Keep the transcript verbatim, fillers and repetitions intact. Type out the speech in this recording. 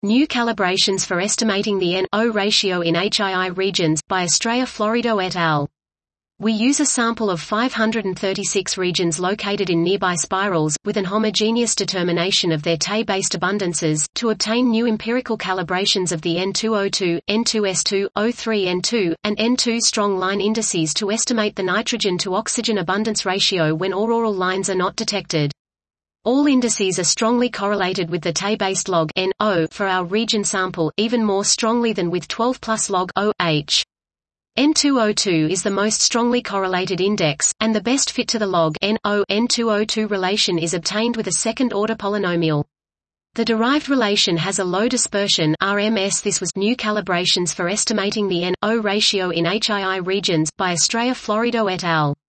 New calibrations for estimating the N O ratio in H I I regions, by Estrella Florido et al. We use a sample of five hundred thirty-six regions located in nearby spirals, with an homogeneous determination of their Te-based abundances, to obtain new empirical calibrations of the N two O two, N two S two, O three N two, and N two strong line indices to estimate the nitrogen to oxygen abundance ratio when auroral lines are not detected. All indices are strongly correlated with the Te-based log N O for our region sample, even more strongly than with twelve plus log O H. N two O two is the most strongly correlated index, and the best fit to the log N O N two O two relation is obtained with a second-order polynomial. The derived relation has a low dispersion R M S. This was new calibrations for estimating the N O ratio in H I I regions, by Estrella Florido et al.